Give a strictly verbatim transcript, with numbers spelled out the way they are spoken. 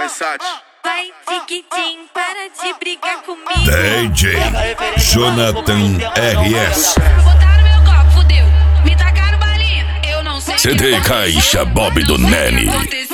Versace. Vai, Tiquitim, para de brigar comigo. D J Jonathan R S. Botaram meu copo, fudeu. Me tacaram balinha, eu não sei. C D Caixa Bob do Nene.